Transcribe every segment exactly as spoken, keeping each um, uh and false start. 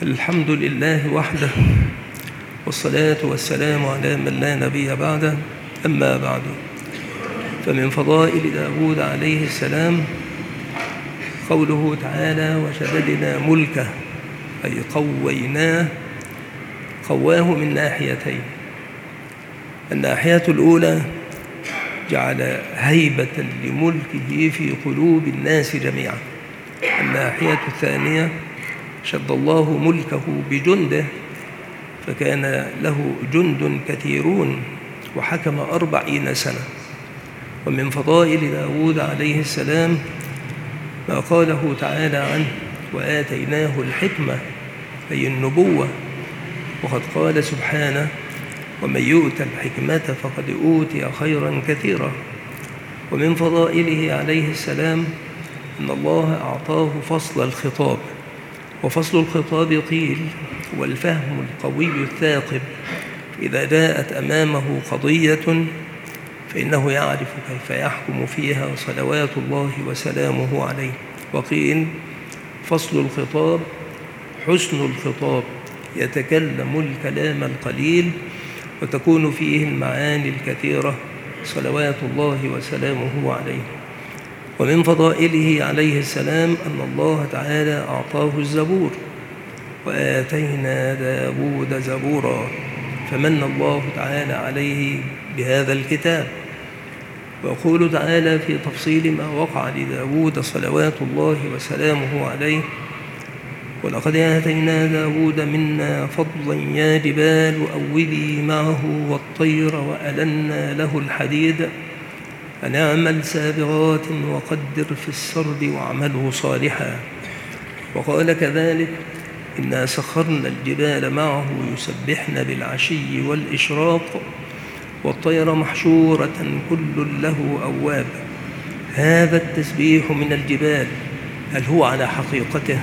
الحمد لله وحده، والصلاة والسلام على من لا نبي بعده. أما بعد، فمن فضائل داود عليه السلام قوله تعالى: وشددنا ملكه، أي قويناه. قواه من ناحيتين: الناحية الأولى جعل هيبة لملكه في قلوب الناس جميعا. الناحية الثانية شد الله ملكه بجنده، فكان له جند كثيرون وحكم أربعين سنة. ومن فضائل داود عليه السلام ما قاله تعالى عنه: وآتيناه الحكمة، أي النبوة. وقد قال سبحانه: ومن يؤت الحكمة فقد أوتي خيرا كثيرا. ومن فضائله عليه السلام أن الله أعطاه فصل الخطاب. وفصل الخطاب قيل هو الفهم القوي الثاقب، إذا جاءت أمامه قضية فإنه يعرف كيف يحكم فيها صلوات الله وسلامه عليه. وقيل فصل الخطاب حسن الخطاب، يتكلم الكلام القليل وتكون فيه المعاني الكثيرة صلوات الله وسلامه عليه. ومن فضائله عليه السلام أن الله تعالى أعطاه الزبور: وآتينا داود زبورا، فمن الله تعالى عليه بهذا الكتاب. ويقول تعالى في تفصيل ما وقع لداود صلوات الله وسلامه عليه: ولقد آتينا داود منا فضلا يا جبال أوبي معه والطير وألنا له الحديد أن اعمل سابغات وقدر في السرد واعمله صالحا. وقال كذلك: إنا سخرنا الجبال معه يسبحن بالعشي والإشراق والطير محشورة كل له أواب. هذا التسبيح من الجبال هل هو على حقيقته؟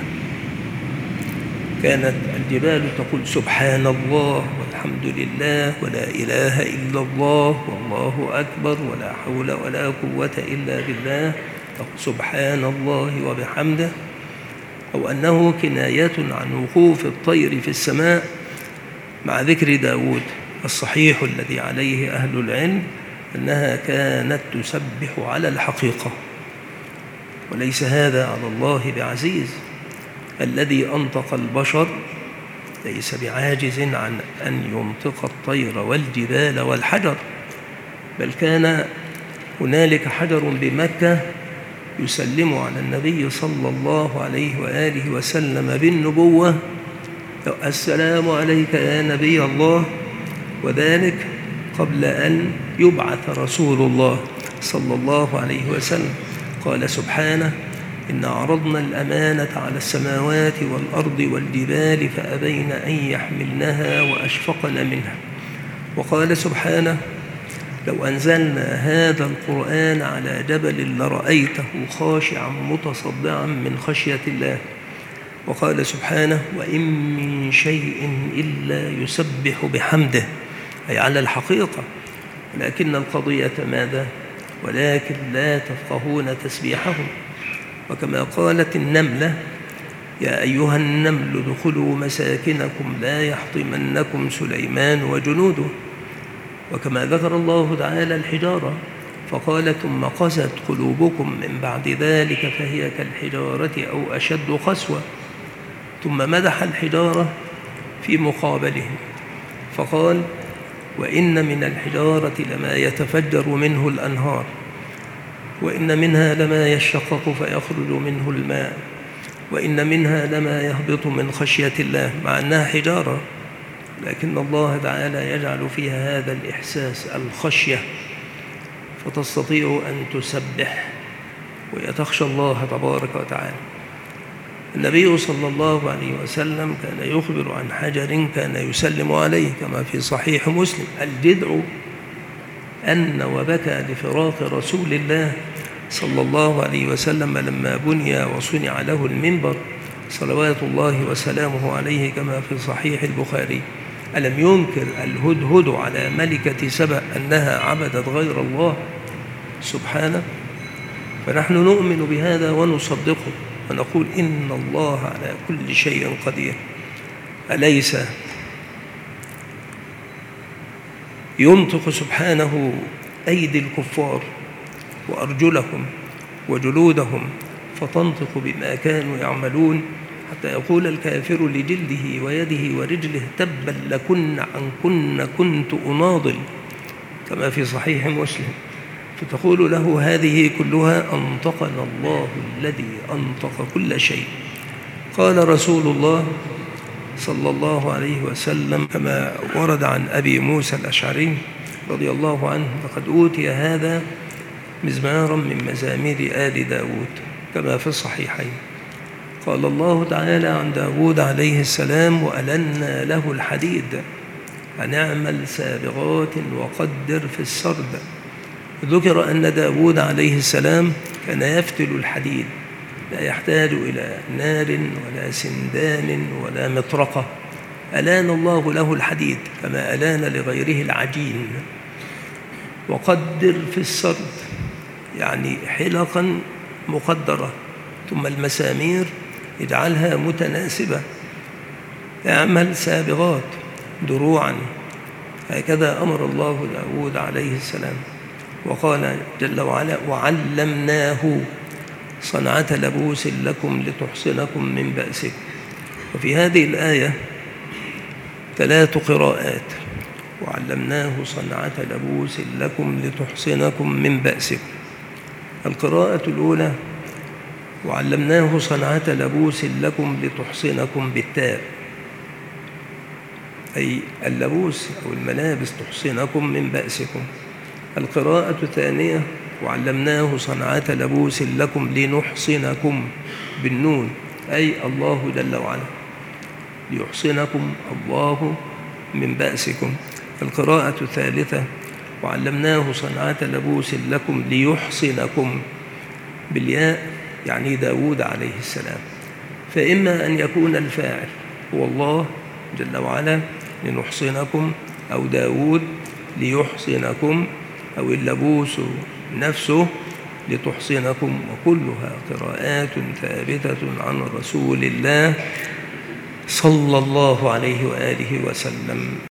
كانت الجبال تقول سبحان الله والحمد لله ولا إله إلا الله والله أكبر ولا حول ولا قوة إلا بالله، سبحان الله وبحمده. أو أنه كناية عن وقوف الطير في السماء، مع ذكر داود الصحيح الذي عليه أهل العلم أنها كانت تسبح على الحقيقة. وليس هذا على الله بعزيز. الذي أنطق البشر ليس بعاجز عن أن ينطق الطير والجبال والحجر، بل كان هنالك حجر بمكة يسلم على النبي صلى الله عليه وآله وسلم بالنبوة: السلام عليك يا نبي الله. وذلك قبل أن يبعث رسول الله صلى الله عليه وسلم. قال سبحانه: إنا عرضنا الأمانة على السماوات والأرض والجبال فأبين أن يحملنها وأشفقن منها. وقال سبحانه: لو أنزلنا هذا القرآن على جبل لرأيته خاشعا متصدعا من خشية الله. وقال سبحانه: وإن من شيء إلا يسبح بحمده، أي على الحقيقة، ولكن القضية ماذا؟ ولكن لا تفقهون تسبيحهم. وكما قالت النملة: يا أيها النمل ادخلوا مساكنكم لا يحطمنكم سليمان وجنوده. وكما ذكر الله تعالى الحجارة فقال: ثم قست قلوبكم من بعد ذلك فهي كالحجارة أو أشد قسوة. ثم مدح الحجارة في مقابله فقال: وإن من الحجارة لما يتفجر منه الأنهار، وإن منها لما يشقق فيخرج منه الماء، وإن منها لما يهبط من خشية الله، مع أنها حجارة، لكن الله تعالى يجعل فيها هذا الإحساس الخشية، فتستطيع أن تسبح ويتخشى الله تبارك وتعالى. النبي صلى الله عليه وسلم كان يخبر عن حجر كان يسلم عليه كما في صحيح مسلم: الجدع أن وبكى لفراق رسول الله صلى الله عليه وسلم لما بني وصنع له المنبر صلوات الله وسلامه عليه كما في صحيح البخاري. ألم ينكر الهدهد على ملكة سبأ أنها عبدت غير الله سبحانه؟ فنحن نؤمن بهذا ونصدقه ونقول إن الله على كل شيء قدير. أليس ينطق سبحانه أيدي الكفار وأرجلهم وجلودهم فتنطق بما كانوا يعملون، حتى يقول الكافر لجلده ويده ورجله تبا لكن عن كن كنت أناضل، كما في صحيح مسلم. فتقول له هذه كلها أنطقنا الله الذي أنطق كل شيء. قال رسول الله صلى الله عليه وسلم كما ورد عن أبي موسى الأشعري رضي الله عنه: لقد أوتي هذا مزمارا من مزامير آل داود، كما في الصحيحين. قال الله تعالى عن داود عليه السلام: وألنا له الحديد أن اعمل سابغات وقدر في السرد. ذكر أن داود عليه السلام كان يفتل الحديد، لا يحتاج إلى نار ولا سندان ولا مطرقة. ألان الله له الحديد كما ألان لغيره العجين. وقدر في السرد يعني حلقا مقدرة، ثم المسامير اجعلها متناسبة. اعمل سابغات دروعا، هكذا أمر الله داود عليه السلام. وقال جل وعلا: وعلمناه صنعة لبوس لكم لتحصنكم من بأسكم. وفي هذه الآية ثلاث قراءات: وعلمناه صنعة لبوس لكم لتحصنكم من بأسكم. القراءة الأولى: وعلمناه صنعة لبوس لكم لتحصنكم بالتاء، أي اللبوس أو الملابس تحصنكم من بأسكم. القراءة الثانية: وعلمناه صنعة لبوس لكم لنحصنكم بالنون، أي الله جل وعلا، ليحصنكم الله من بأسكم. القراءة الثالثة: وعلمناه صنعة لبوس لكم ليحصنكم بالياء، يعني داود عليه السلام. فإما أن يكون الفاعل هو الله جل وعلا لنحصنكم، أو داود ليحصنكم، أو اللبوس نفسه لتحصنكم. وكلها قراءات ثابتة عن رسول الله صلى الله عليه وآله وسلم.